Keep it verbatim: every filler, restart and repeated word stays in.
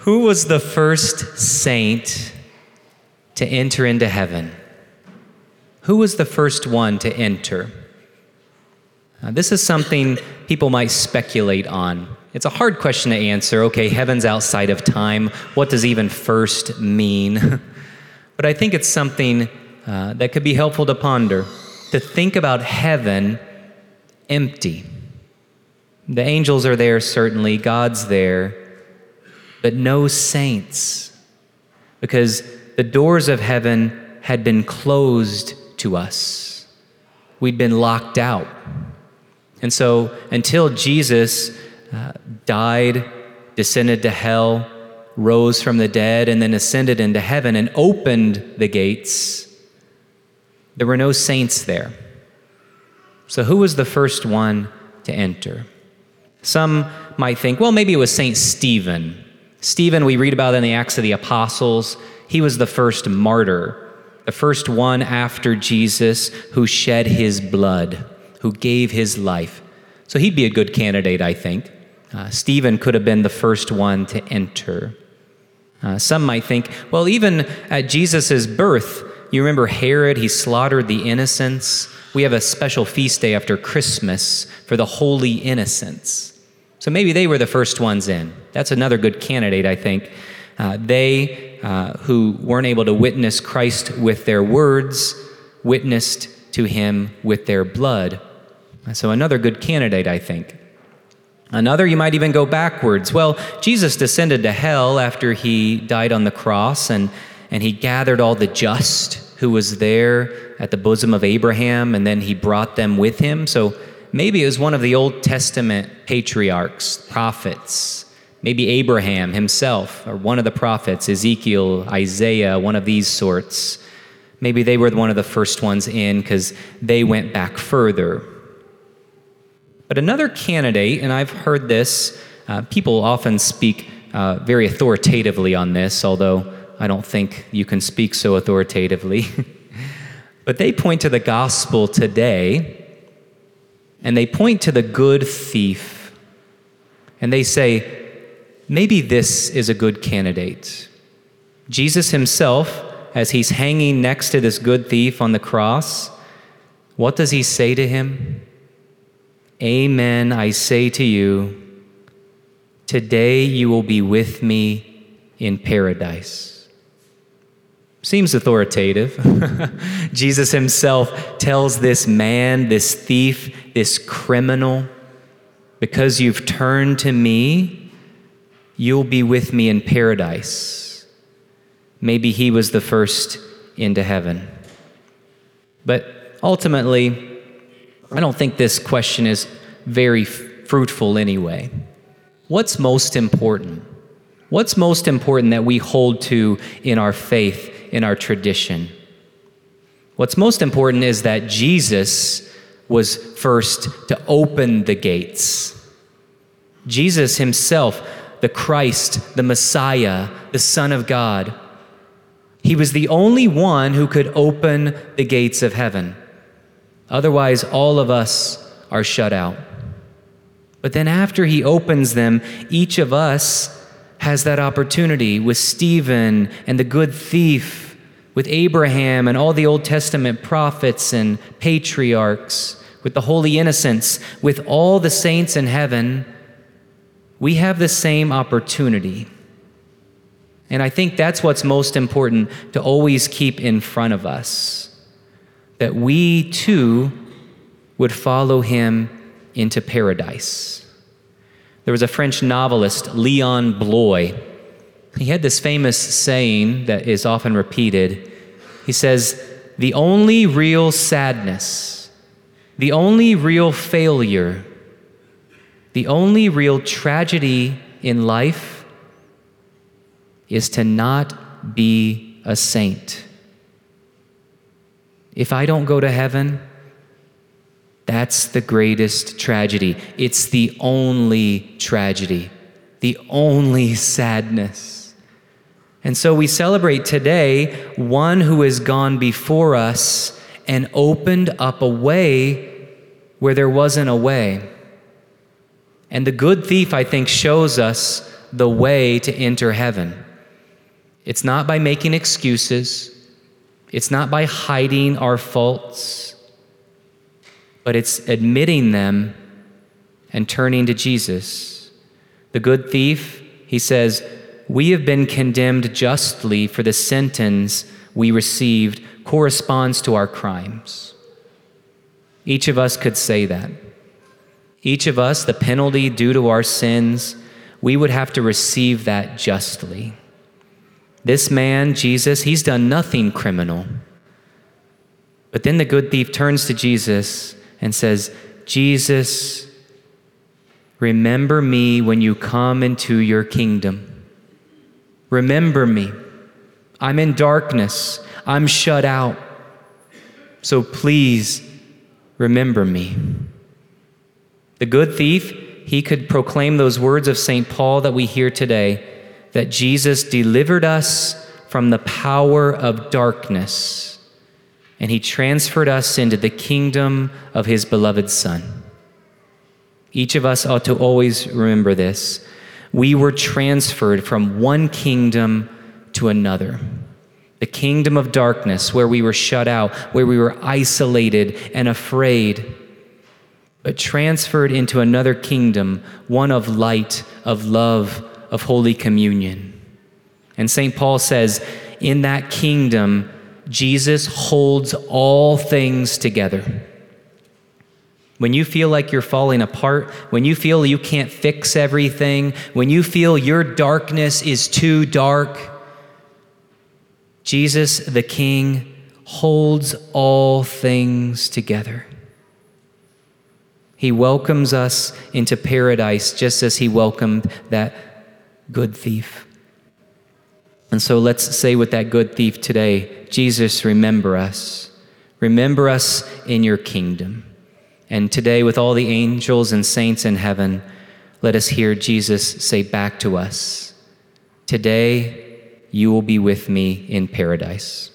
Who was the first saint to enter into heaven? Who was the first one to enter? Uh, this is something people might speculate on. It's a hard question to answer. Okay, heaven's outside of time. What does even first mean? But I think it's something uh, that could be helpful to ponder, to think about heaven empty. The angels are there, certainly. God's there. But no saints, because the doors of heaven had been closed to us. We'd been locked out. And so until Jesus uh, died, descended to hell, rose from the dead, and then ascended into heaven and opened the gates, there were no saints there. So who was the first one to enter? Some might think, well, maybe it was Saint Stephen. Stephen, we read about in the Acts of the Apostles. He was the first martyr, the first one after Jesus who shed his blood, who gave his life. So he'd be a good candidate, I think. Uh, Stephen could have been the first one to enter. Uh, some might think, well, even at Jesus' birth, you remember Herod, he slaughtered the innocents. We have a special feast day after Christmas for the Holy Innocents. So maybe they were the first ones in. That's another good candidate, I think. Uh, they uh, who weren't able to witness Christ with their words, witnessed to him with their blood. So another good candidate, I think. Another, you might even go backwards. Well, Jesus descended to hell after he died on the cross, and, and he gathered all the just who was there at the bosom of Abraham, and then he brought them with him. So maybe it was one of the Old Testament patriarchs, prophets, maybe Abraham himself, or one of the prophets, Ezekiel, Isaiah, one of these sorts. Maybe they were one of the first ones in because they went back further. But another candidate, and I've heard this, uh, people often speak uh, very authoritatively on this, although I don't think you can speak so authoritatively. But they point to the gospel today, and they point to the good thief, and they say, maybe this is a good candidate. Jesus himself, as he's hanging next to this good thief on the cross, what does he say to him? Amen, I say to you, today you will be with me in paradise. Seems authoritative. Jesus himself tells this man, this thief, this criminal, because you've turned to me, you'll be with me in paradise. Maybe he was the first into heaven. But ultimately, I don't think this question is very f- fruitful anyway. What's most important? What's most important that we hold to in our faith, in our tradition? What's most important is that Jesus was first to open the gates. Jesus himself, the Christ, the Messiah, the Son of God, he was the only one who could open the gates of heaven. Otherwise, all of us are shut out. But then after he opens them, each of us has that opportunity with Stephen and the good thief, with Abraham and all the Old Testament prophets and patriarchs, with the holy innocents, with all the saints in heaven. We have the same opportunity. And I think that's what's most important to always keep in front of us, that we too would follow him into paradise. There was a French novelist, Leon Bloy. He had this famous saying that is often repeated. He says, the only real sadness, the only real failure, the only real tragedy in life is to not be a saint. If I don't go to heaven, that's the greatest tragedy. It's the only tragedy, the only sadness. And so we celebrate today one who has gone before us and opened up a way where there wasn't a way. And the good thief, I think, shows us the way to enter heaven. It's not by making excuses. It's not by hiding our faults, but it's admitting them and turning to Jesus. The good thief, he says, we have been condemned justly, for the sentence we received corresponds to our crimes. Each of us could say that. Each of us, the penalty due to our sins, we would have to receive that justly. This man, Jesus, he's done nothing criminal. But then the good thief turns to Jesus and says, Jesus, remember me when you come into your kingdom. Remember me. I'm in darkness. I'm shut out. So please remember me. The good thief, he could proclaim those words of Saint Paul that we hear today, that Jesus delivered us from the power of darkness, and he transferred us into the kingdom of his beloved Son. Each of us ought to always remember this. We were transferred from one kingdom to another. The kingdom of darkness, where we were shut out, where we were isolated and afraid, but transferred into another kingdom, one of light, of love, of Holy Communion. And Saint Paul says, in that kingdom, Jesus holds all things together. When you feel like you're falling apart, when you feel you can't fix everything, when you feel your darkness is too dark, Jesus, the King, holds all things together. He welcomes us into paradise just as he welcomed that good thief. And so let's say with that good thief today, Jesus, remember us. Remember us in your kingdom. And today, with all the angels and saints in heaven, let us hear Jesus say back to us, today you will be with me in paradise.